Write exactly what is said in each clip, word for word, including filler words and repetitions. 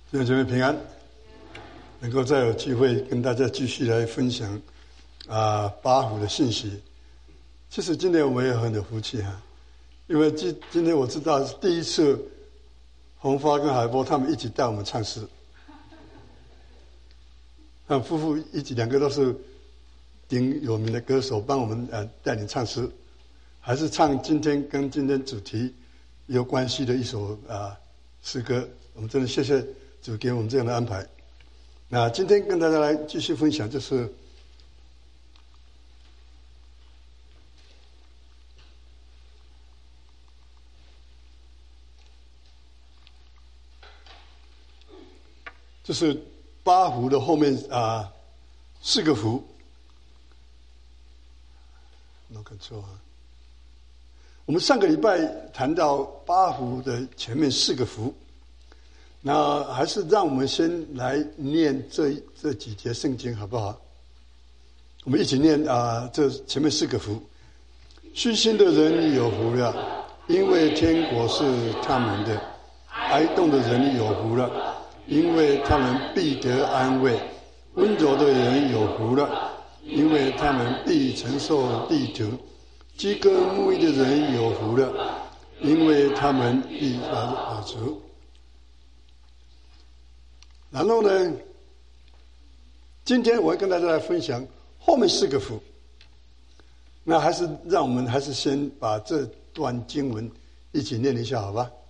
弟兄姐妹平安，能够再有机会跟大家继续来分享啊八福的信息。其实今天我们也很有福气哈，因为今今天我知道是第一次红发跟海波他们一起带我们唱诗，他们夫妇一起，两个都是顶有名的歌手，帮我们呃带领唱诗，还是唱今天跟今天主题有关系的一首啊诗歌。我们真的谢谢主给我们这样的安排。那今天跟大家来继续分享，就是就是八福的后面啊四个福。no control 啊。我们上个礼拜谈到八福的前面四个福。那还是让我们先来念这这几节圣经好不好？我们一起念啊，这前面四个福。虚心的人有福了，因为天国是他们的；哀痛的人有福了，因为他们必得安慰；温柔的人有福了，因为他们必承受地土；饥渴慕义的人有福了，因为他们必得饱足。然后呢，今天我要跟大家来分享后面四个福。那还是让我们还是先把这段经文一起念一下，好吧？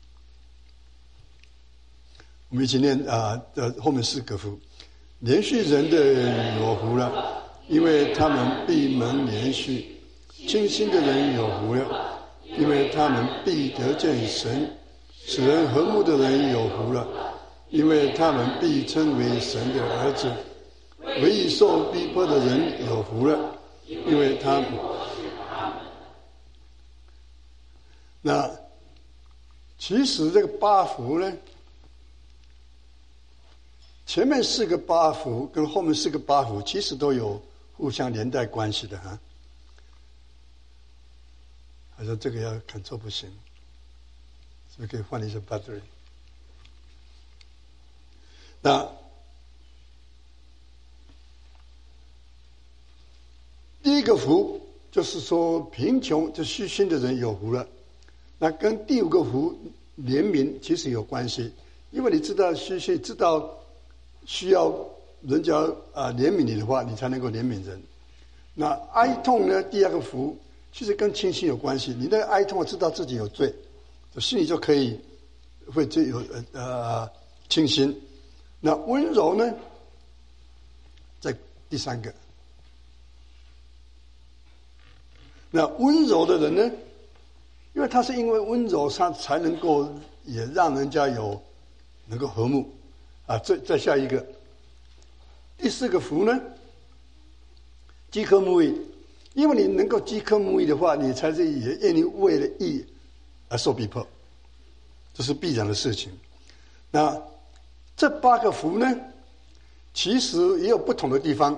我们一起念啊，的后面四个福。连续人的人有福了，因为他们必蒙连续；清心的人有福了，因为他们必得见神；使人和睦的人有福了，因为他们必称为神的儿子；唯以受逼迫的人有福了，因为他们……那其实这个八福呢，前面四个八福跟后面四个八福其实都有互相连带关系的哈。好像这个要看错不行，是不是可以换一下 battery？那第一个福就是说贫穷就虚心的人有福了，那跟第五个福怜悯其实有关系，因为你知道虚心，知道需要人家啊怜悯你的话，你才能够怜悯人。那哀痛呢，第二个福其实跟清心有关系，你的哀痛知道自己有罪，心里就可以会最有呃呃清心。那温柔呢，在第三个。那温柔的人呢，因为他是因为温柔，他才能够也让人家有能够和睦啊。再再下一个，第四个福呢，饥渴慕义，因为你能够饥渴慕义的话，你才是也愿意为了义而受逼迫，这是必然的事情。那这八个福呢，其实也有不同的地方，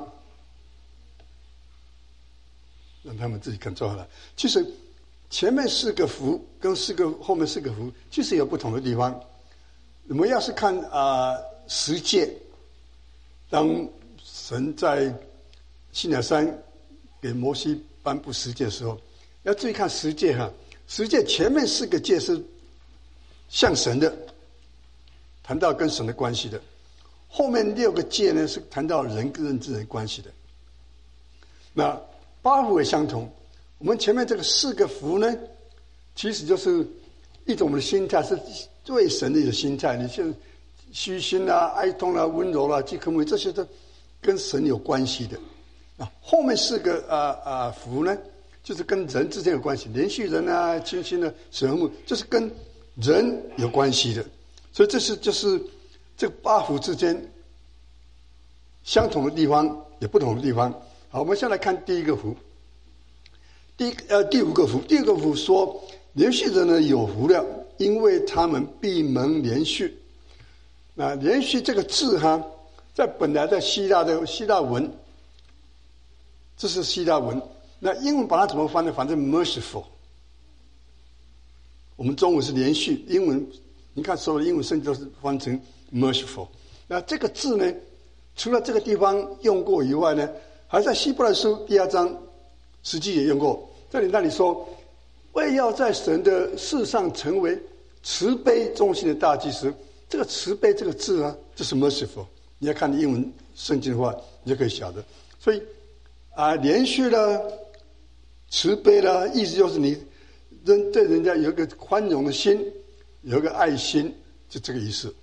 让他们自己看做好了。其实前面四个福跟四个后面四个福，其实有不同的地方。我们要是看啊、呃、十诫，当神在西乃山给摩西颁布十诫的时候，要注意看十诫哈。十诫前面四个诫是像神的，谈到跟神的关系的，后面六个诫呢是谈到人跟人之间关系的。那八福也相同，我们前面这个四个福呢，其实就是一种我们的心态，是对神的一种心态。你像虚心啊、哀痛啊、温柔啊、饥渴慕义，这些都跟神有关系的。那后面四个啊啊福呢，就是跟人之间有关系，连续人啊、清心的、使人和睦，这是跟人有关系的。所以这是就是这八福之间相同的地方，也不同的地方。好，我们先来看第一个福，第呃第五个福。第二个福说，连续人呢有福了，因为他们必蒙连续。那连续这个字哈，在本来在希腊的希腊文，这是希腊文。那英文把它怎么翻呢？反正 merciful。我们中文是连续，英文你看所有的英文圣经都是翻成 merciful。那这个字呢，除了这个地方用过以外呢，还在希伯来书第二章实际也用过。这里那里说，为要在神的世上成为慈悲中心的大祭司。这个慈悲这个字啊，就是 merciful。你要看英文圣经的话，你就可以晓得。所以啊，连续的慈悲的意思就是你人对人家有一个宽容的心，有一个爱心，就这个意思。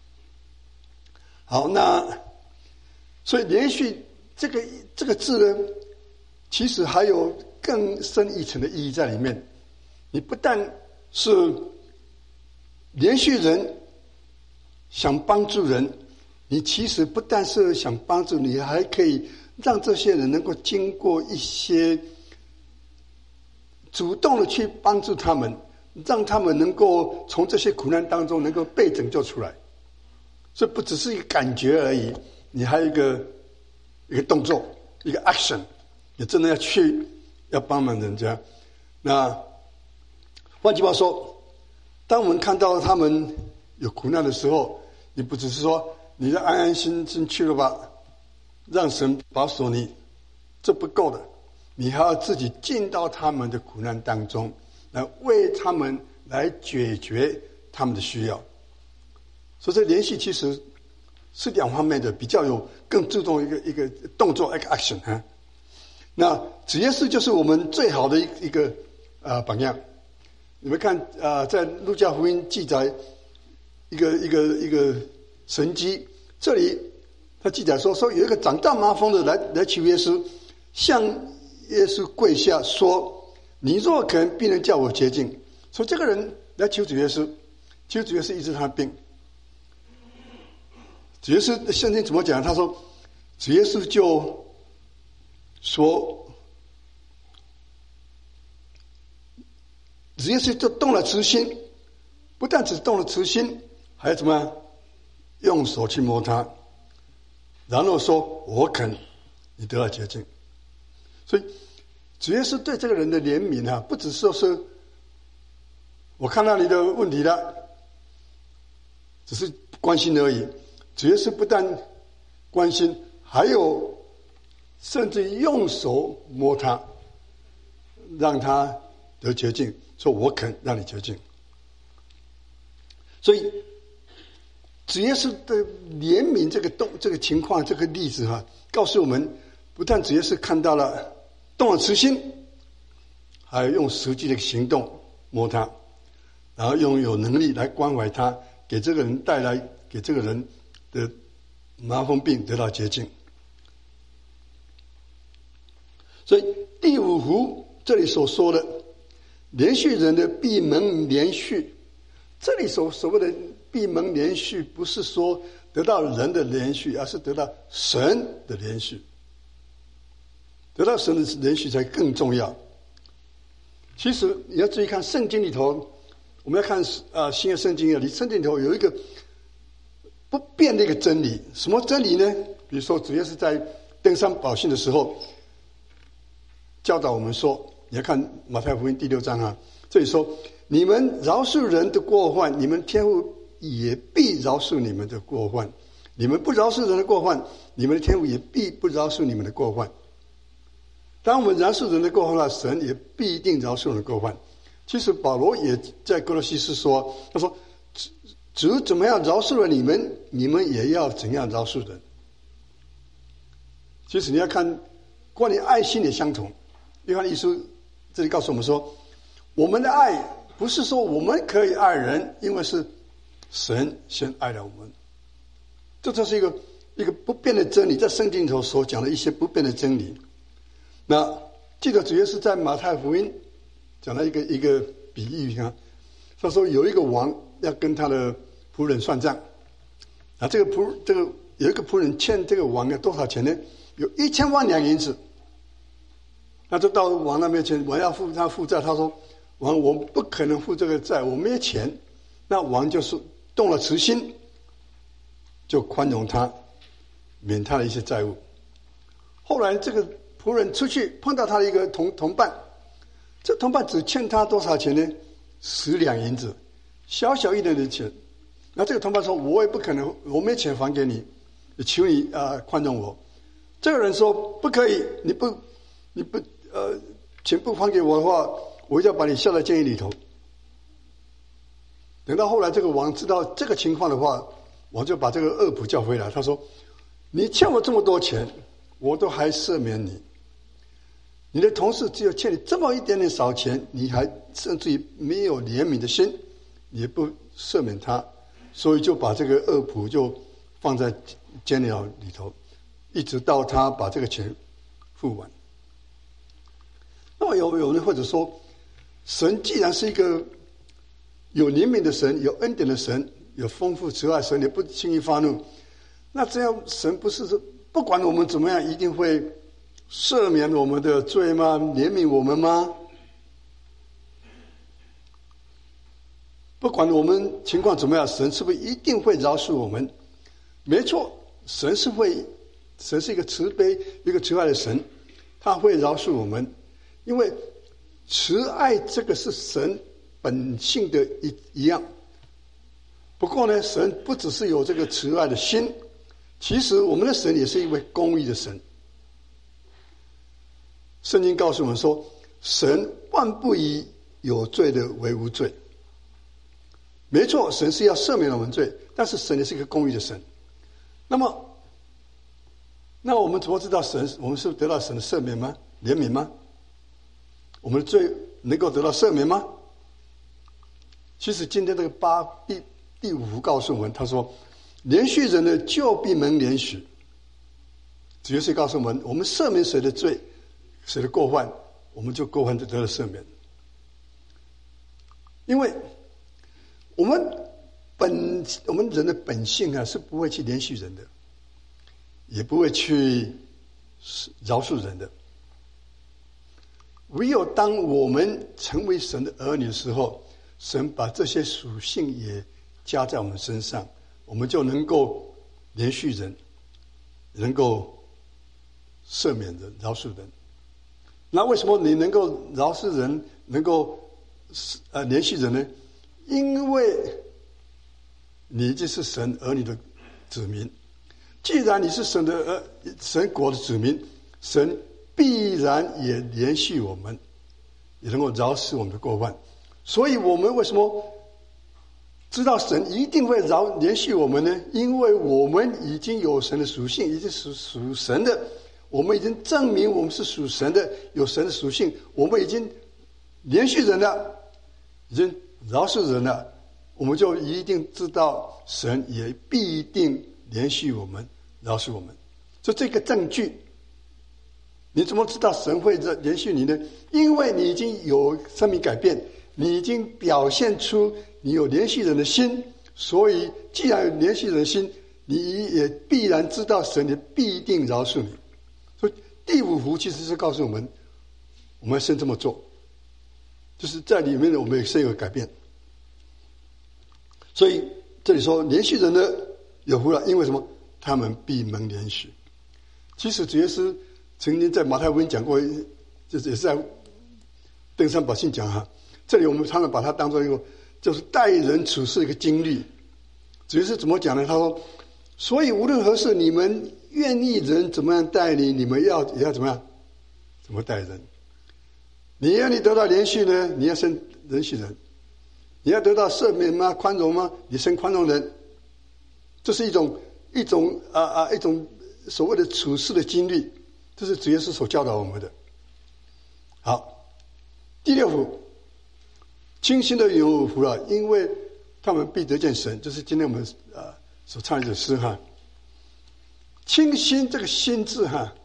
好，那所以连续这个这个字呢，其实还有更深一层的意义在里面。你不但是连续人想帮助人，你其实不但是想帮助你，还可以让这些人能够经过一些主动的去帮助他们，让他们能够从这些苦难当中能够被拯救出来。这不只是一个感觉而已，你还有一个一个动作，一个 action， 你真的要去要帮忙人家。那换句话说，当我们看到他们有苦难的时候，你不只是说你就安安心心去了吧，让神保守你，这不够的，你还要自己进到他们的苦难当中，来为他们来解决他们的需要。所以这连续其实是两方面的，比较有更注重一个一个动作，一个 action 哈。那主耶稣就是我们最好的一一个呃榜样。你们看啊、呃，在路加福音记载一个一个一个神迹，这里他记载说说有一个长大麻风的来来求耶稣，向耶稣跪下说：“你若肯，必能叫我洁净。”所以这个人来求主耶稣，求主耶稣医治他的病。主耶稣圣经怎么讲？他说，主耶稣就说，主耶稣就动了慈心，不但只动了慈心，还有怎么样？用手去摸他，然后说：“我肯，你得了洁净。”所以主耶稣对这个人的怜悯啊，不只说是我看到你的问题了，只是关心而已。主耶稣不但关心，还有甚至用手摸他，让他得洁净，说我肯让你洁净。所以主耶稣的怜悯这个动这个情况这个例子哈、啊，告诉我们，不但主耶稣看到了动了慈心，还有用实际的行动摸他，然后用有能力来关怀他，给这个人带来给这个人的麻风病得到洁净。所以第五福这里所说的连续人的闭门连续，这里所所谓的闭门连续，不是说得到人的连续，而是得到神的连续。得到神的连续才更重要。其实你要注意看圣经里头，我们要看啊、呃、新约圣经啊，你圣经里头有一个不变的一个真理。什么真理呢？比如说主耶稣在登山宝训的时候教导我们说，你要看马太福音第六章啊，这里说：你们饶恕人的过犯，你们天父也必饶恕你们的过犯；你们不饶恕人的过犯，你们的天父也必不饶恕你们的过犯。当我们饶恕人的过犯了，神也必定饶恕人的过犯。其实保罗也在哥罗西书说，他说主怎么样饶恕了你们，你们也要怎样饶恕人。其实你要看关于爱心也相同。约翰一书这里告诉我们说，我们的爱不是说我们可以爱人，因为是神先爱了我们。这就是一个一个不变的真理，在圣经里头所讲的一些不变的真理。那记得主耶稣在马太福音讲了一个一个比喻啊，他说有一个王要跟他的仆人算账，啊，这个仆这个有一个仆人欠这个王要多少钱呢？有一千万两银子。那就到王那边前，王要付他负债，他说：“王，我不可能付这个债，我没有钱。”那王就是动了慈心，就宽容他，免他的一些债务。后来这个仆人出去碰到他的一个同同伴，这同伴只欠他多少钱呢？十两银子，小小一点的钱。 那这个同伴说：“我也不可能，我没钱还给你，求你啊、呃、宽容我。”这个人说：“不可以，你不你不呃钱不还给我的话，我一定要把你下在监狱里头。”等到后来这个王知道这个情况的话，王就把这个恶仆叫回来，他说：“你欠我这么多钱，我都还赦免你。你的同事只有欠你这么一点点少钱，你还甚至于没有怜悯的心，也不赦免他，所以就把这个恶仆就放在监牢里头，一直到他把这个钱付完。”那么有有人或者说，神既然是一个有怜悯的神，有恩典的神，有丰富慈爱神，也不轻易发怒，那这样神不是不管我们怎么样，一定会赦免我们的罪吗？怜悯我们吗？不管我们情况怎么样，神是不是一定会饶恕我们？没错，神是会，神是一个慈悲、一个慈爱的神，他会饶恕我们，因为慈爱这个是神本性的一一样。不过呢，神不只是有这个慈爱的心，其实我们的神也是一位公义的神。圣经告诉我们说，神万不以有罪的为无罪。没错，神是要赦免我们罪，但是神也是一个公义的神。那么，那我们怎么知道神？我们是得到神的赦免吗？怜悯吗？我们的罪能够得到赦免吗？其实今天这个八第第五福告诉我们，他说：“连续人的就必蒙连续。”主要是告诉我们，我们赦免谁的罪，谁的过犯，我们就过犯就得了赦免。因为我们本我们人的本性啊，是不会去连续人的，也不会去饶恕人的。唯有当我们成为神的儿女的时候，神把这些属性也加在我们身上，我们就能够连续人，能够赦免人、饶恕人。那为什么你能够饶恕人，能够呃连续人呢？因为你已经是神儿女的子民。既然你是神的儿神国的子民，神必然也连续我们，也能够饶恕我们的过犯。所以我们为什么知道神一定会饶连续我们呢？因为我们已经有神的属性，已经是属神的，我们已经证明我们是属神的，有神的属性，我们已经连续人了，已经饶恕人了，我们就一定知道神也必定连续我们，饶恕我们。所以这个证据，你怎么知道神会连续你呢？因为你已经有生命改变，你已经表现出你有连续人的心，所以既然有连续人的心，你也必然知道神也必定饶恕你。所以第五福其实是告诉我们，我们要先这么做，就是在里面呢，我们也先有改变。所以这里说连续人呢有福了，因为什么？他们必蒙连续。其实主耶稣曾经在马太福音讲过，就是也是在登山宝训讲哈。这里我们常常把它当作一个就是待人处事一个经历。主耶稣怎么讲呢？他说：“所以无论何事，你们愿意人怎么样待你，你们要也要怎么样，怎么待人。你要你得到连续呢，你要先连续人；你要得到赦免吗？宽容吗？你先宽容人。这是一种一种啊啊一种所谓的处事的经历，这是主耶稣所教导我们的。好，第六福，清心的有福了，因为他们必得见神。这是今天我们啊所唱的诗哈。清心这个心字哈，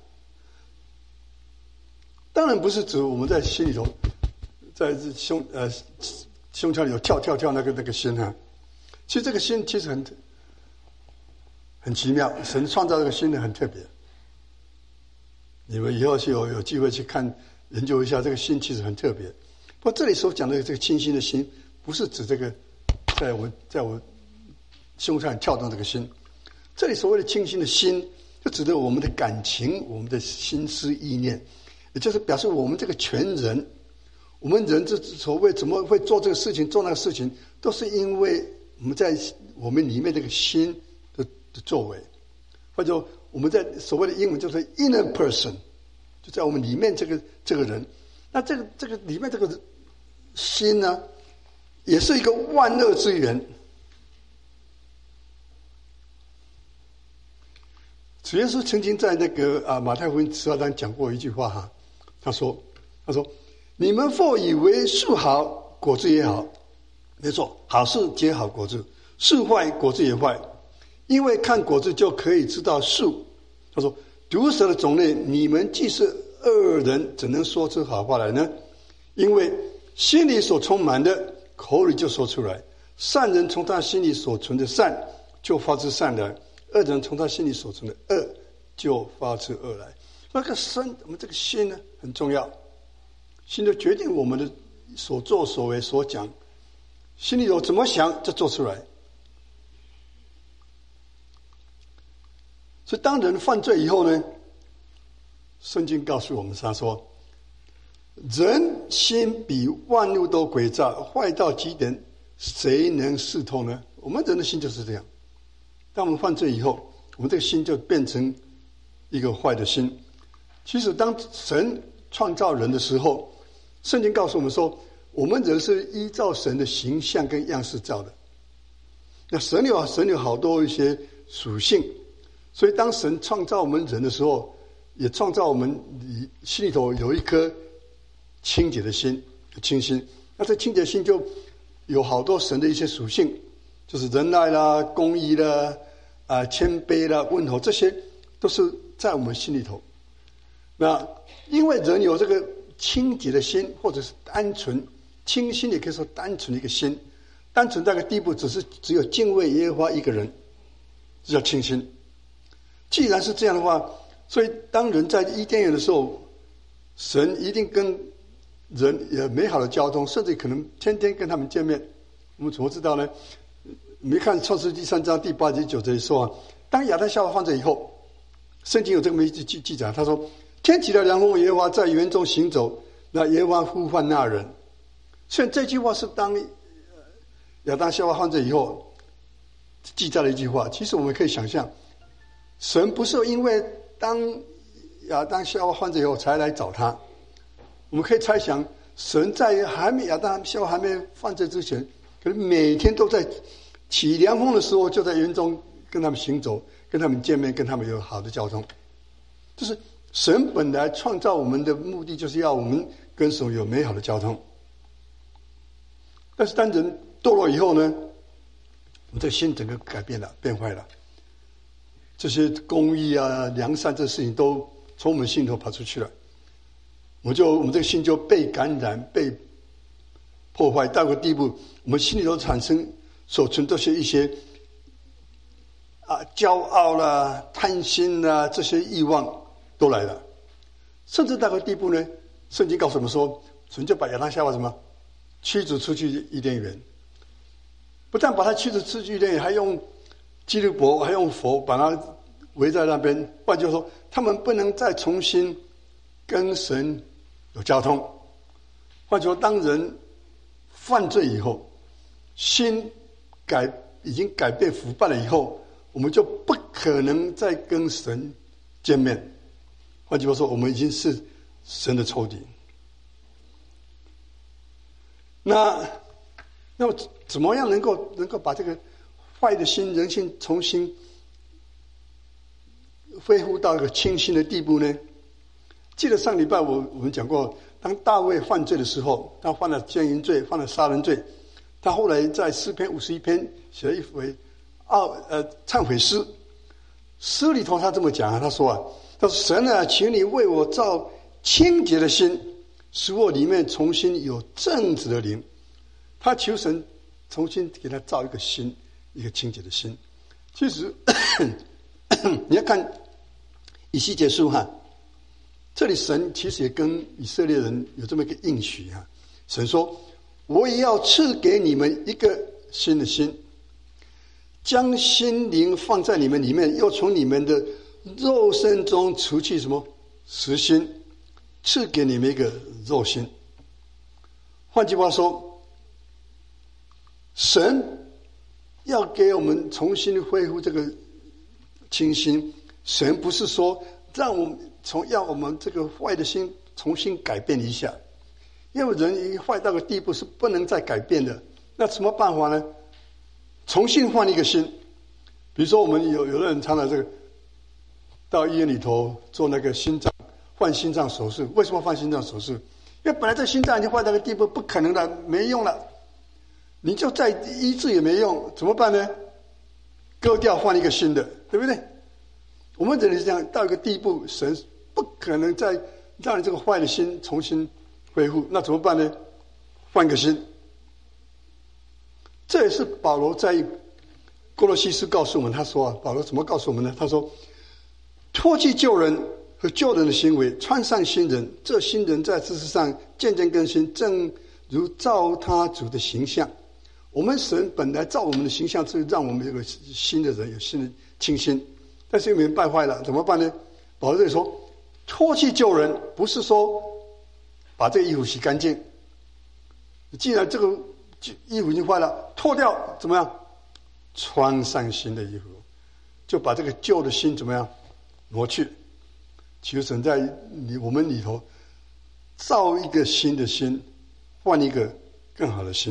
当然不是指我们在心里头，在胸呃胸腔里有跳跳跳那个那个心哈。其实这个心其实很很奇妙，神创造这个心呢很特别。你们以后是有有机会去看研究一下，这个心其实很特别。不过这里所讲的这个清心的心，不是指这个在我在我胸腔跳动这个心。这里所谓的清心的心，就指的我们的感情，我们的心思意念，也就是表示我们这个全人，我们人之所谓怎么会做这个事情做那个事情，都是因为我们在我们里面这个心的的作为，或者说我们在所谓的英文就是 inner person， 就在我们里面这个这个人。那这个这个里面这个心呢，也是一个万恶之源。主耶稣曾经在那个啊马太福音十二章讲过一句话哈，他说他说你们或以为树好，果子也好，没错，好事结好果子，树坏果子也坏，因为看果子就可以知道树。他说毒蛇的种类，你们既是恶人，怎能说出好话来呢？因为心里所充满的，口里就说出来。善人从他心里所存的善，就发出善来；恶人从他心里所存的恶，就发出恶来。那个身，我们这个心呢，很重要。心就决定我们的所作所为所讲，心里有怎么想就做出来。所以当人犯罪以后呢，圣经告诉我们他说，人心比万物都诡诈，坏到极点，谁能识透呢？我们人的心就是这样，当我们犯罪以后，我们这个心就变成一个坏的心。其实当神创造人的时候，圣经告诉我们说，我们人是依照神的形象跟样式造的。那神有神有好多一些属性，所以当神创造我们人的时候，也创造我们心里头有一颗清洁的心，清心。那这清洁心就有好多神的一些属性，就是仁爱啦、公义啦、啊谦卑啦、温柔，这些都是在我们心里头。那因为人有这个清洁的心，或者是单纯清心，也可以说单纯的一个心。单纯到个地步，只是只有敬畏耶和华一个人，这叫清心。既然是这样的话，所以当人在伊甸园的时候，神一定跟人有美好的交通，甚至可能天天跟他们见面。我们怎么知道呢？没看创世纪三章第八节九节说啊，当亚当夏娃犯罪以后，圣经有这么一句记记载，他说：天起了凉风，耶和华在园中行走，那耶和华呼唤那人。虽然这句话是当亚当夏娃犯罪以后记载了一句话，其实我们可以想象，神不是因为当亚当夏娃犯罪以后才来找他。我们可以猜想，神在还没亚当夏娃还没犯罪之前，可能每天都在起凉风的时候，就在园中跟他们行走，跟他们见面，跟他们有好的交通。就是神本来创造我们的目的，就是要我们跟神有美好的交通。但是当人堕落以后呢，我们这个心整个改变了，变坏了。这些公义啊、良善这事情都从我们心头跑出去了，我们就我们这个心就被感染、被破坏到个地步，我们心里头产生所存这些一些啊骄傲啦、贪心啦这些欲望都来了，甚至到个地步呢，圣经告诉我们说，神就把亚当夏娃什么驱逐出去伊甸园，不但把他驱逐出去伊甸园，还用基督伯还用佛把他围在那边，不然就是说他们不能再重新跟神有交通。换句话说，当人犯罪以后，心改已经改变腐败了以后，我们就不可能再跟神见面。换句话说，我们已经是神的仇敌。那那么怎么样能够能够把这个坏的心人性重新恢复到一个清新的地步呢？记得上礼拜我我们讲过，当大卫犯罪的时候，他犯了奸淫罪，犯了杀人罪，他后来在诗篇五十一篇写了一回懊呃忏悔诗，诗里头他这么讲啊，他说啊，他说神啊，请你为我造清洁的心，使我里面重新有正直的灵。他求神重新给他造一个心，一个清洁的心。其实你要看以西结书哈，这里神其实也跟以色列人有这么一个应许哈。神说：“我也要赐给你们一个新的心，将心灵放在你们里面，又从你们的肉身中除去什么实心，赐给你们一个肉心。”换句话说，神要给我们重新恢复这个清心。神不是说让我们从要我们这个坏的心重新改变一下，因为人一坏到个地步是不能再改变的。那什么办法呢？重新换一个心。比如说我们有有的人常常这个到医院里头做那个心脏换心脏手术，为什么换心脏手术？因为本来这心脏已经坏到个地步，不可能的，没用了。你就再医治也没用，怎么办呢？割掉换一个新的，对不对？我们人是这样，到一个地步，神不可能再让你这个坏的心重新恢复，那怎么办呢？换个心。这也是保罗在哥罗西书告诉我们，他说啊，保罗怎么告诉我们呢？他说，脱去旧人和旧人的行为，穿上新人，这新人在知识上渐渐更新，正如造他主的形象。我们神本来造我们的形象是让我们有个新的人，有新的清新，但是因为败坏了，怎么办呢？保罗这里说，脱去旧人，不是说把这个衣服洗干净。既然这个衣服已经坏了，脱掉怎么样？穿上新的衣服，就把这个旧的心怎么样挪去？求神在你我们里头造一个新的心，换一个更好的心。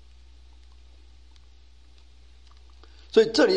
所以这里，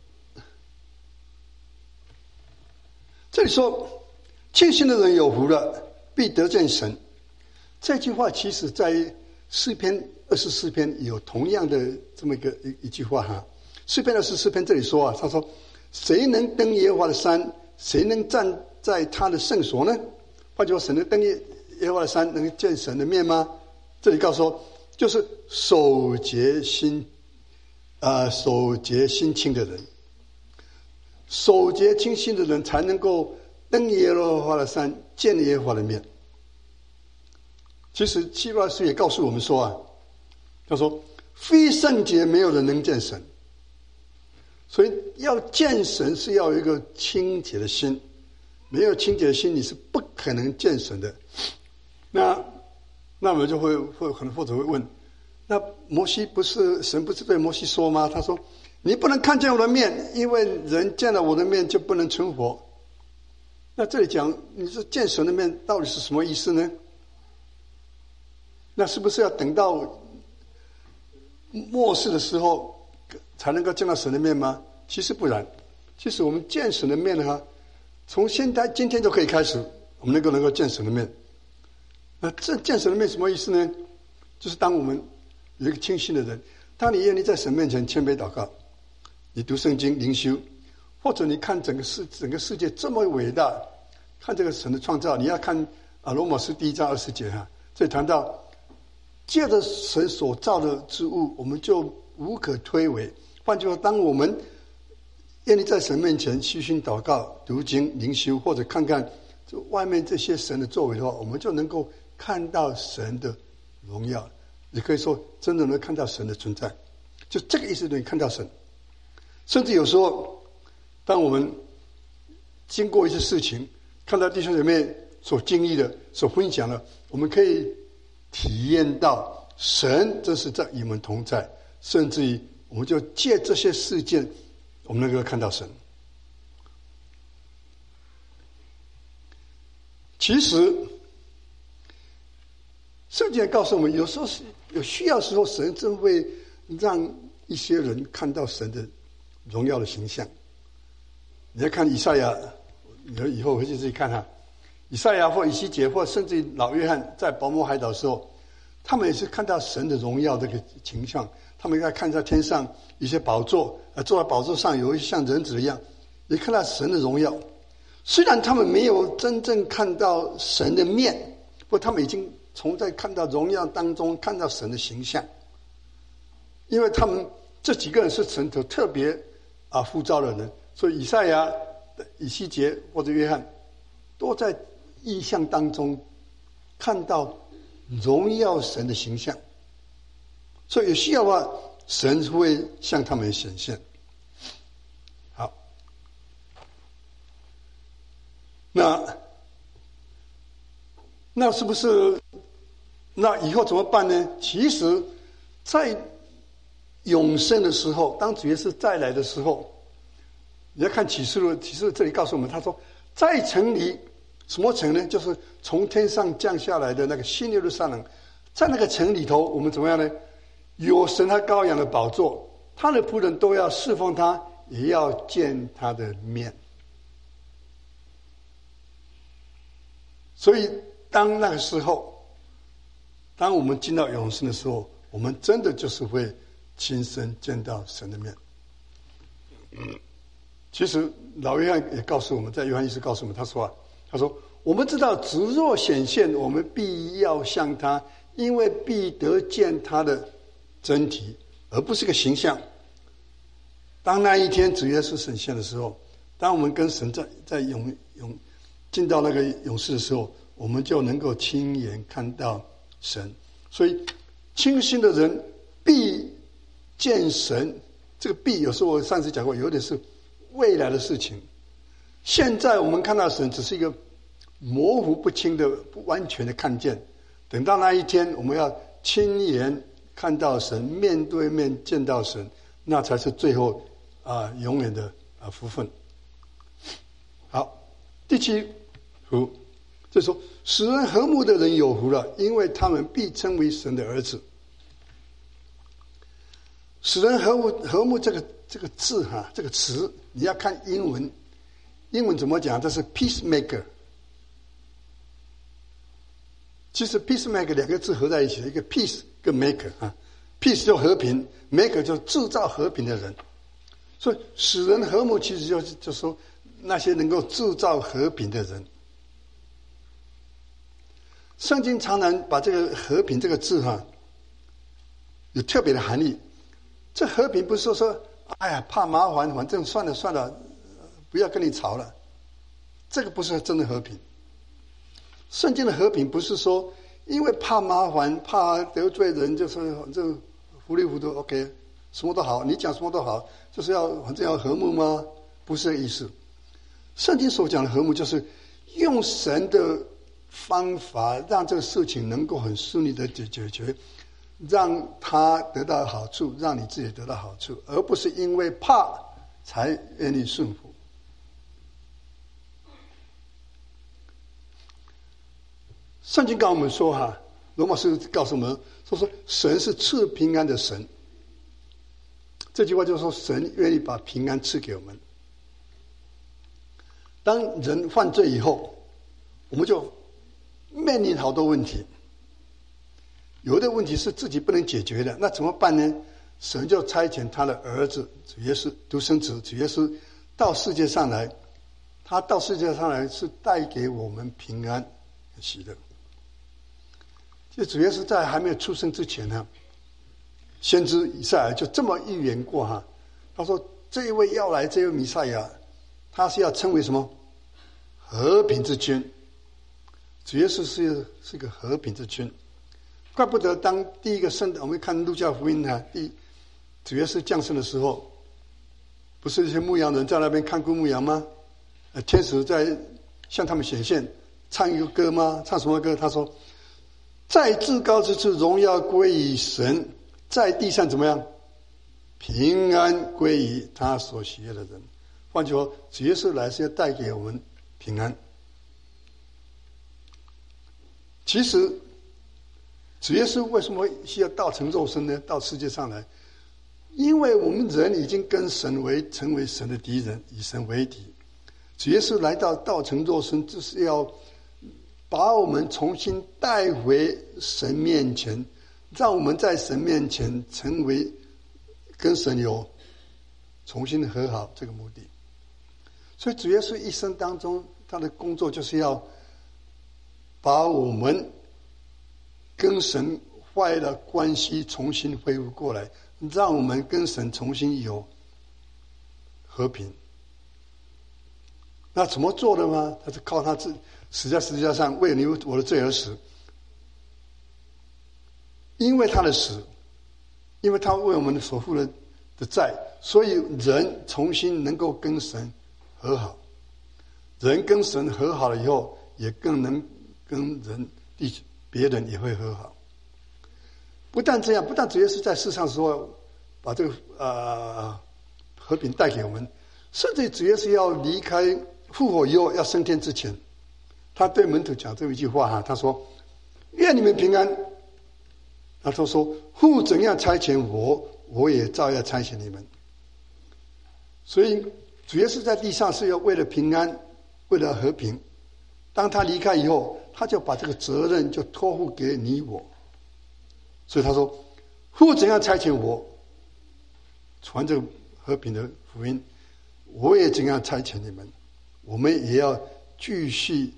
这里说，清心的人有福了，必得见神。这句话其实在诗篇二十四篇有同样的这么一个一一句话哈。诗篇二十四篇这里说啊，他说：“谁能登耶和华的山？谁能站在他的圣所呢？”换句话说，谁能登耶和华的山，能见神的面吗？这里告诉说，就是守节心。呃，守节心清的人，守节清心的人才能够登耶和华的山，见耶和华的面。其实希伯来书也告诉我们说啊，他说非圣洁没有人能见神，所以要见神是要有一个清洁的心，没有清洁的心你是不可能见神的。那那我们就会会可能或者会问，那摩西不是神不是对摩西说吗？他说你不能看见我的面，因为人见了我的面就不能存活。那这里讲你是见神的面到底是什么意思呢？那是不是要等到末世的时候才能够见到神的面吗？其实不然，其实我们见神的面呢，从现在今天就可以开始，我们能够能够见神的面。那这见神的面什么意思呢？就是当我们有一个清醒的人，当你愿意在神面前谦卑祷告，你读圣经灵修，或者你看整个世整个世界这么伟大，看这个神的创造，你要看啊罗马书第一章二十节哈，这里谈到借着神所造的之物，我们就无可推诿。换句话，当我们愿意在神面前虚心祷告、读经灵修，或者看看这外面这些神的作为的话，我们就能够看到神的荣耀。也可以说真的能看到神的存在，就这个意思，能看到神。甚至有时候当我们经过一些事情，看到弟兄姐妹所经历的、所分享的，我们可以体验到神真是在与我们同在，甚至于我们就借这些事件，我们能够看到神。其实圣经告诉我们，有时候是有需要的时候，神真会让一些人看到神的荣耀的形象。你要看以赛亚，你以后回去自己看哈。以赛亚或以西结或甚至老约翰在拔摩海岛的时候，他们也是看到神的荣耀这个形象。他们在看在天上一些宝座，呃，坐在宝座上有一些像人子一样，也看到神的荣耀。虽然他们没有真正看到神的面，不过他们已经从在看到荣耀当中看到神的形象。因为他们这几个人是神所特别啊呼召的人，所以以赛亚、以西结或者约翰都在异象当中看到荣耀神的形象。所以有需要的话，神会向他们显现。好，那那是不是那以后怎么办呢？其实在永生的时候，当主耶稣再来的时候，你要看启示录，启示录这里告诉我们，他说在城里，什么城呢？就是从天上降下来的那个新耶路撒冷，在那个城里头，我们怎么样呢？有神和羔羊的宝座，他的仆人都要侍奉他，也要见他的面。所以当那个时候，当我们进到永生的时候，我们真的就是会亲身见到神的面。其实老约翰也告诉我们，在约翰一书告诉我们，他说啊，他说我们知道主若显现，我们必要向他，因为必得见他的真体，而不是个形象。当那一天主耶稣显现的时候，当我们跟神在在永永进到那个永世的时候，我们就能够亲眼看到神。所以清心的人必见神，这个必有时候我上次讲过，有点是未来的事情。现在我们看到神只是一个模糊不清的、不完全的看见，等到那一天我们要亲眼看到神，面对面见到神，那才是最后啊、呃、永远的啊、呃、福分。好，第七福，这说使人和睦的人有福了，因为他们必称为神的儿子。使人和睦，和睦这个这个字哈，这个词你要看英文，英文怎么讲？这是 peacemaker。其实 peacemaker 两个字合在一起的，一个 peace 跟 maker 啊 ，peace 就和平 ，maker 就制造和平的人。所以使人和睦，其实就是就说那些能够制造和平的人。圣经常常把这个和平这个字哈，有特别的含义。这和平不是说说，哎呀，怕麻烦，反正算了算了，不要跟你吵了。这个不是真的和平。圣经的和平不是说，因为怕麻烦、怕得罪人，就是反正糊里糊涂 ，OK， 什么都好，你讲什么都好，就是要反正要和睦吗？不是这个意思。圣经所讲的和睦，就是用神的方法，让这个事情能够很顺利的解决。让他得到好处，让你自己得到好处，而不是因为怕才愿意顺服。圣经告诉我们说哈，罗马书告诉我们说说神是赐平安的神。这句话就是说神愿意把平安赐给我们。当人犯罪以后，我们就面临好多问题。有的问题是自己不能解决的，那怎么办呢？神就差遣他的儿子主耶稣独生子主耶稣到世界上来，他到世界上来是带给我们平安喜乐。这主耶稣在还没有出生之前呢，先知以赛亚就这么预言过哈，他说这一位要来，这位弥赛亚，他是要称为什么？和平之君。主耶稣是是个和平之君。怪不得当第一个圣，我们看路加福音啊，第主耶稣降生的时候，不是一些牧羊人在那边看顾牧羊吗？呃，天使在向他们显现，唱一个歌吗？唱什么歌？他说，在至高之处荣耀归于神，在地上怎么样？平安归于他所喜悦的人。换句话说，主耶稣来是要带给我们平安。其实主耶稣为什么需要道成肉身呢？到世界上来，因为我们人已经跟神为成为神的敌人，以神为敌。主耶稣来到道成肉身，就是要把我们重新带回神面前，让我们在神面前成为跟神有重新的和好这个目的。所以主耶稣一生当中，他的工作就是要把我们跟神坏的关系重新恢复过来，让我们跟神重新有和平。那怎么做的吗？他是靠他自死在十字架上，为你我的罪而死。因为他的死，因为他为我们所负的的债，所以人重新能够跟神和好。人跟神和好了以后，也更能跟人地别人也会和好。不但这样，不但主耶稣在世上的时候把这个呃和平带给我们，甚至主耶稣要离开复活以后要升天之前，他对门徒讲这么一句话哈，他说：“愿你们平安。”然后他说：“父怎样差遣我，我也照样差遣你们。”所以主耶稣在地上是要为了平安，为了和平。当他离开以后，他就把这个责任就托付给你我。所以他说：“父怎样差遣我，传这个和平的福音，我也怎样差遣你们。我们也要继续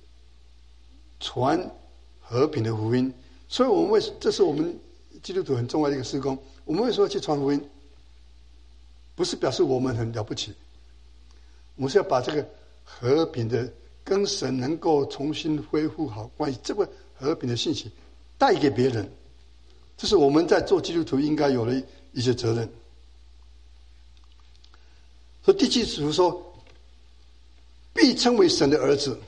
传和平的福音。”所以我们为这是我们基督徒很重要的一个事工。我们为什么去传福音？不是表示我们很了不起，我们是要把这个和平的跟神能够重新恢复好关系，这个和平的信息带给别人，这是我们在做基督徒应该有的一些责任。所以第七组说，必称为神的儿子。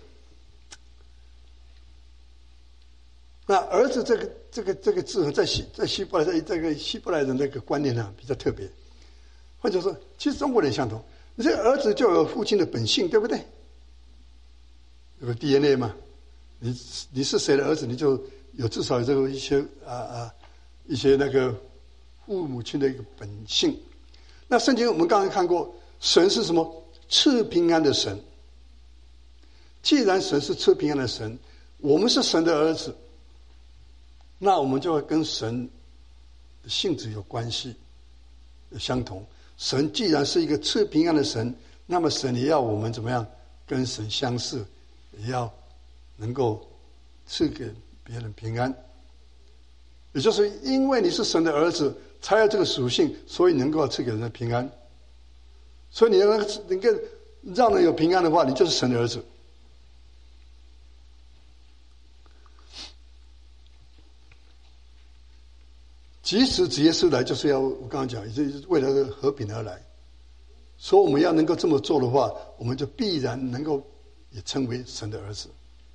那儿子这个这个这个字在希在希伯来在这个希伯来人那个观念呢比较特别，或者说其实中国人相同，你这个儿子就有父亲的本性，对不对？有个 D N A 嘛，你你是谁的儿子，你就有至少有这个一些啊啊一些那个父母亲的一个本性。那圣经我们刚才看过，神是什么？赐平安的神。既然神是赐平安的神，我们是神的儿子，那我们就会跟神的性质有关系，相同。神既然是一个赐平安的神，那么神也要我们怎么样跟神相似，也要能够赐给别人平安。也就是因为你是神的儿子，才有这个属性，所以能够赐给人的平安。所以你能能够让人有平安的话，你就是神的儿子。即使主耶稣来，就是要我刚刚讲，也就是为了和平而来。所以我们要能够这么做的话，我们就必然能够也称为神的儿子。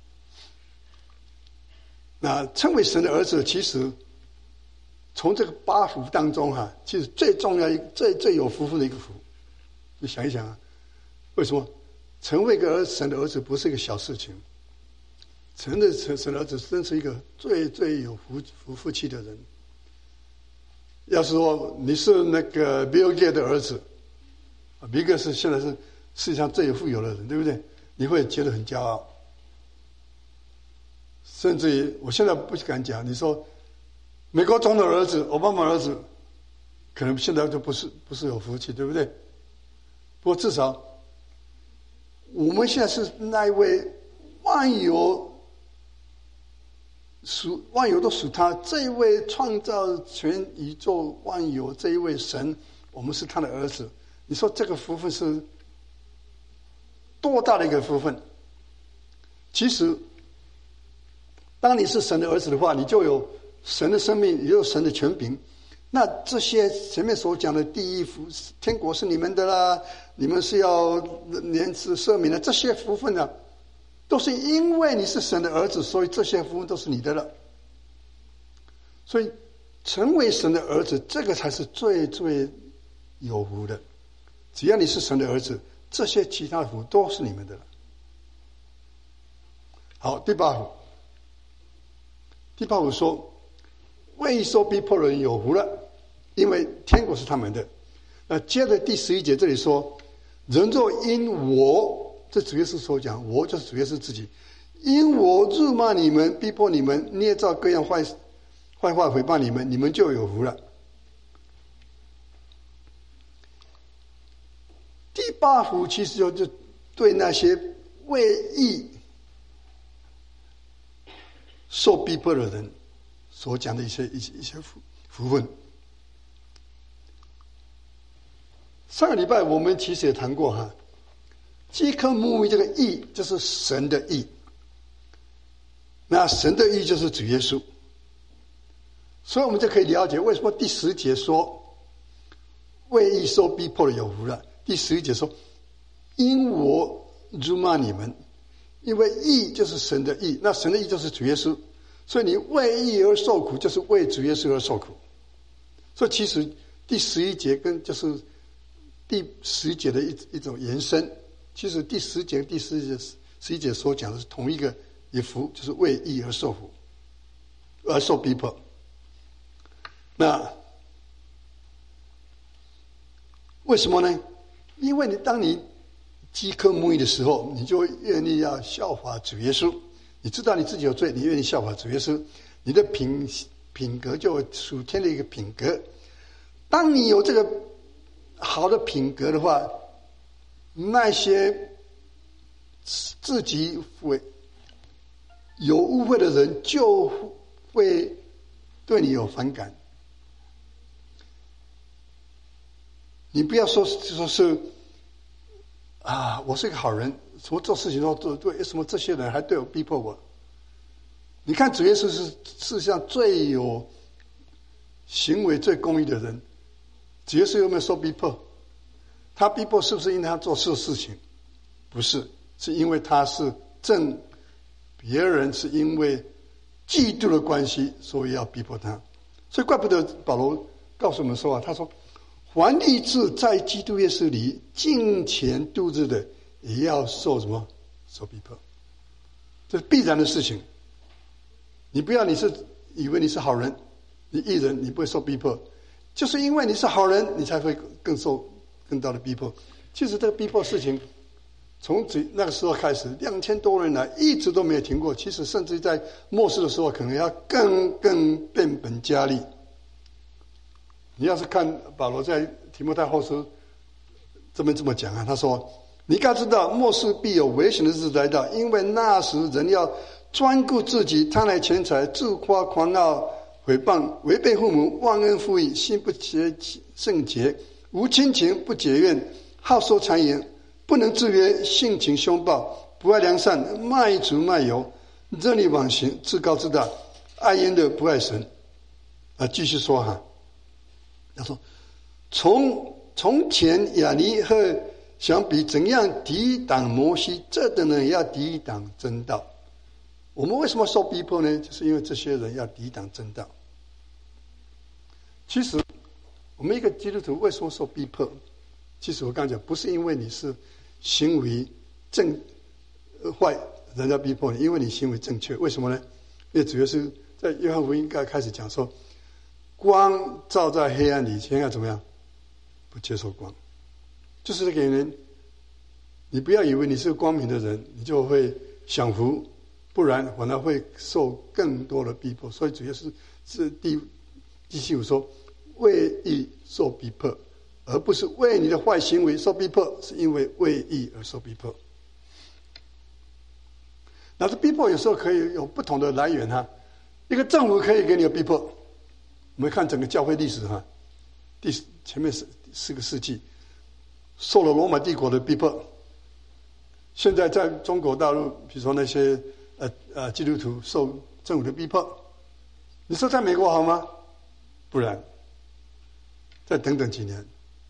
那称为神的儿子，其实从这个八福当中哈、啊，其实最重要、最最有福分的一个福。你想一想啊，为什么成为一个神的儿子不是一个小事情？成的神神的儿子真是一个最最有福福福气的人。要是说你是那个 Bill Gates 的儿子，啊 ，Bill Gates 是现在是世界上最富有的人，对不对？你会觉得很骄傲，甚至于我现在不敢讲，你说美国总统的儿子、奥巴马儿子，可能现在就不是不是有福气，对不对？不过至少我们现在是那一位万有。属万有都属他，这一位创造全宇宙万有这一位神，我们是他的儿子。你说这个福分是多大的一个福分？其实，当你是神的儿子的话，你就有神的生命，也有神的权柄。那这些前面所讲的第一福，天国是你们的啦，你们是要怜慈赦免的，这些福分啊。都是因为你是神的儿子，所以这些福分都是你的了。所以成为神的儿子，这个才是最最有福的。只要你是神的儿子，这些其他的福都是你们的了。好，第八福。第八福说，为受逼迫的人有福了，因为天国是他们的。那接着第十一节这里说，人若因我，这主耶稣所讲，我就是主耶稣自己，因我辱骂你们，逼迫你们，捏造各样坏坏话毁谤你们，你们就有福了。第八福其实就对那些为义受逼迫的人所讲的一些一些一些福福分。上个礼拜我们其实也谈过哈。基克木这个义就是神的义，那神的义就是主耶稣，所以我们就可以了解为什么第十节说为义受逼迫的有福了。第十一节说因我辱骂你们，因为义就是神的义，那神的义就是主耶稣，所以你为义而受苦，就是为主耶稣而受苦。所以其实第十一节跟就是第十节的一一种延伸。其实第十节、第十节、十一节所讲的是同一个一福，就是为义而受苦，而受逼迫。那为什么呢？因为你当你饥渴慕义的时候，你就愿意要效法主耶稣。你知道你自己有罪，你愿意效法主耶稣，你的品品格就属天的一个品格。当你有这个好的品格的话，那些自己会有误会的人就会对你有反感。你不要说说是啊，我是一个好人，什么做事情都做对，为什么这些人还对我逼迫我？你看主耶稣是世上最有行为最公义的人，主耶稣有没有受逼迫？他逼迫是不是因为他做错事情？不是，是因为他是正别人是因为嫉妒的关系，所以要逼迫他。所以怪不得保罗告诉我们说啊，他说凡立志在基督耶稣里敬虔度日的，也要受什么？受逼迫，这是必然的事情。你不要你是以为你是好人，你义人，你不会受逼迫，就是因为你是好人，你才会更受更大的逼迫。其实这个逼迫事情，从那个时候开始，两千多年来一直都没有停过。其实甚至在末世的时候，可能要更更变本加厉。你要是看保罗在提摩太后书这边这么讲啊，他说：“你该知道，末世必有危险的日子来到，因为那时人要专顾自己，贪爱钱财，自夸狂傲，毁谤，违背父母，忘恩负义，心不洁圣洁，无亲情，不解怨，好说谗言，不能制约，性情凶暴，不爱良善，卖主卖友，任意妄行，自高自大，爱烟的不爱神。”啊，继续说哈。他说：“从从前亚尼和相比，怎样抵挡摩西，这等人也要抵挡真道。我们为什么受逼迫呢？就是因为这些人要抵挡真道。其实，我们一个基督徒为什么受逼迫？其实我刚讲，不是因为你是行为正坏，人家逼迫你，因为你行为正确。为什么呢？因为主要是在约翰福音刚开始讲说。”光照在黑暗里，现在怎么样？不接受光，就是这个人。你不要以为你是光明的人，你就会享福，不然反而会受更多的逼迫。所以主要是是第第七五说，为义受逼迫，而不是为你的坏行为受逼迫，是因为为义而受逼迫。那这逼迫有时候可以有不同的来源哈，一个政府可以给你有逼迫。我们看整个教会历史哈，第前面四四个世纪，受了罗马帝国的逼迫。现在在中国大陆，比如说那些呃呃基督徒受政府的逼迫，你说在美国好吗？不然，再等等几年。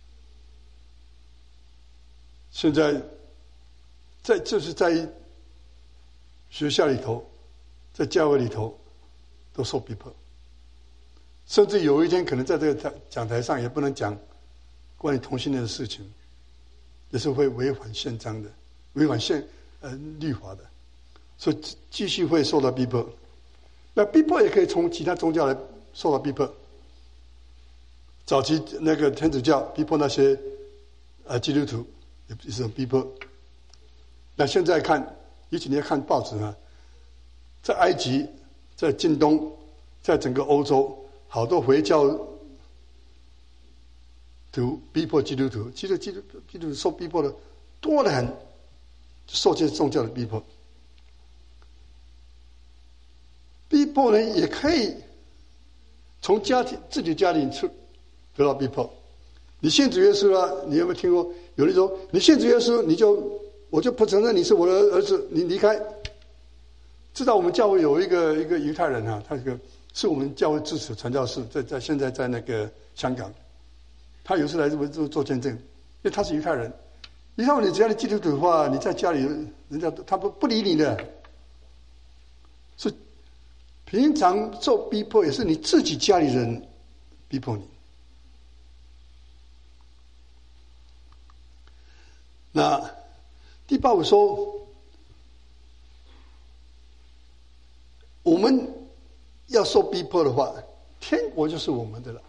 现在在就是在学校里头，在教会里头都受逼迫。甚至有一天可能在这个讲台上也不能讲关于同性恋的事情，也是会违反宪章的，违反宪呃律法的，所以继续会受到逼迫。那逼迫也可以从其他宗教来受到逼迫。早期那个天主教逼迫那些呃基督徒，也是种逼迫。那现在看，尤其你要看报纸啊，在埃及，在近东，在整个欧洲。好多回教徒逼迫基督徒，其实基督基督徒受逼迫的多得很，受这些宗教的逼迫。逼迫呢，也可以从家庭自己家庭出得到逼迫。你信主耶稣了，你有没有听过有人说你信主耶稣，你就我就不承认你是我的儿子，你离开。知道我们教会有一个一个犹太人啊，他这个。是我们教会支持传教士，在在现在在那个香港，他有时来这边做做见证，因为他是犹太人。犹太人，你只要你基督徒的话，你在家里，人家他不不理你的。是平常受逼迫，也是你自己家里人逼迫你。 那第八福说，我们要受逼迫的话，天国就是我们的了。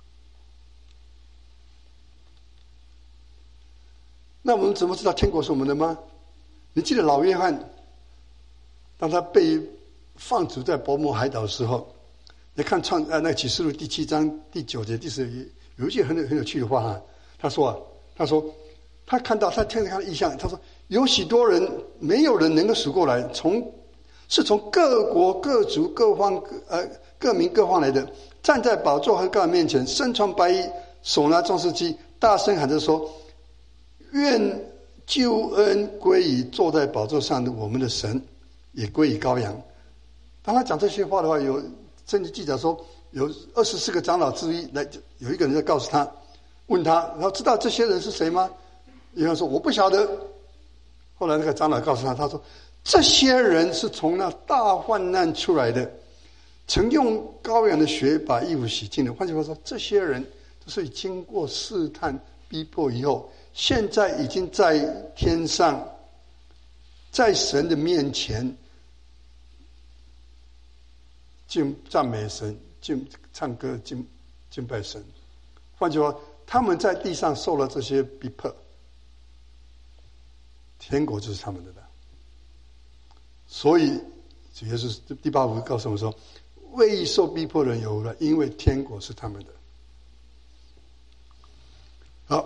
那我们怎么知道天国是我们的吗？你记得老约翰，当他被放逐在伯摩海岛的时候，你看创呃那启示录第七章第九节第十节有一句很很有趣的话哈，他说啊，他说他看到他听到他的异象，他说有许多人，没有人能够数过来，从是从各国各族各方呃各民各方来的，站在宝座和羔羊面前，身穿白衣，手拿壮士机，大声喊着说：愿救恩归于坐在宝座上的我们的神，也归于羔羊。当他讲这些话的话，有圣经记载说，有二十四个长老之一来，有一个人在告诉他，问他，然后知道这些人是谁吗？有人说我不晓得。后来那个长老告诉他，他说这些人是从那大患难出来的，曾用羔羊的血把衣服洗净的。换句话说，这些人都是经过试探逼迫以后，现在已经在天上，在神的面前敬赞美神，敬唱歌，敬敬拜神。换句话说，他们在地上受了这些逼迫，天国就是他们的了。所以主耶稣第八福告诉我们说，为受逼迫的人有福了，因为天国是他们的。好，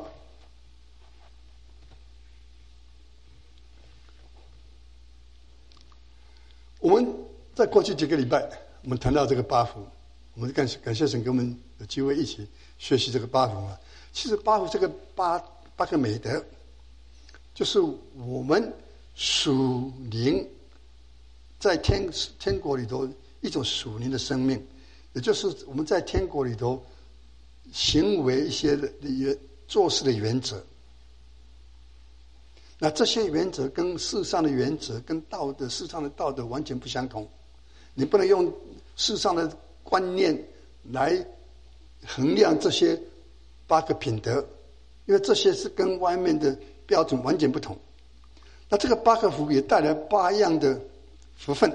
我们在过去几个礼拜，我们谈到这个八福，我们感谢感谢神给我们有机会一起学习这个八福啊。其实八福这个八八个美德，就是我们属灵在天天国里头一种属灵的生命，也就是我们在天国里头行为一些的做事的原则。那这些原则跟世上的原则跟道德世上的道德完全不相同，你不能用世上的观念来衡量这些八个品德，因为这些是跟外面的标准完全不同。那这个八个福也带来八样的福分，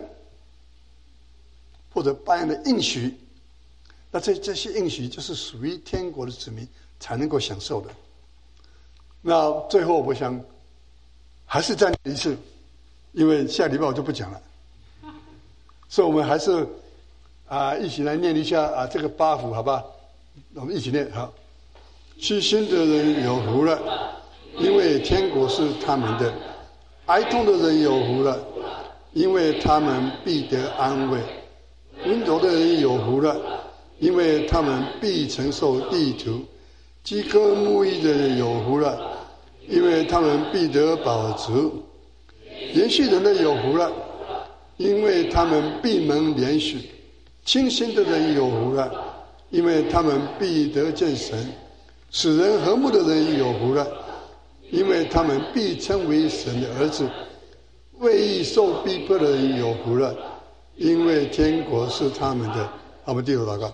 或者八样的应许。那这这些应许就是属于天国的子民才能够享受的。那最后我想还是再念一次，因为下礼拜我就不讲了，所以我们还是啊一起来念一下啊这个八福，好吧？我们一起念好。虚心的人有福了，因为天国是他们的；哀痛的人有福了，因为他们必得安慰；温柔的人有福了，因为他们必承受地土；饥渴慕义的人有福了，因为他们必得饱足；连续人的有福了，因为他们必蒙连续；清心的人有福了，因为他们必得见神；使人和睦的人有福了，因为他们必称为神的儿子；为义受逼迫的人有福了，因为天国是他们的。我们低头祷告。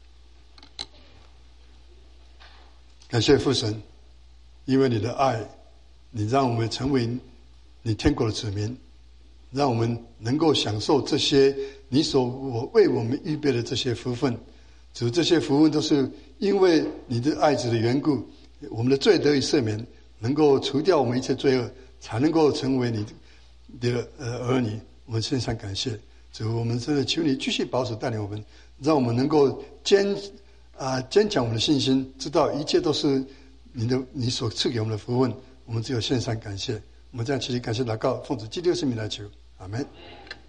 感谢父神，因为你的爱，你让我们成为你天国的子民，让我们能够享受这些你所为我们预备的这些福分。主，这些福分都是因为你的爱子的缘故，我们的罪得以赦免，能够除掉我们一切罪恶，才能够成为你的呃儿女。我们献上感谢。主，我们真的求你继续保守带领我们，让我们能够坚啊、呃、坚强我们的信心，知道一切都是你的你所赐给我们的福分。我们只有献上感谢。我们这样齐齐感谢祷告，奉主基督的圣名来求，阿们。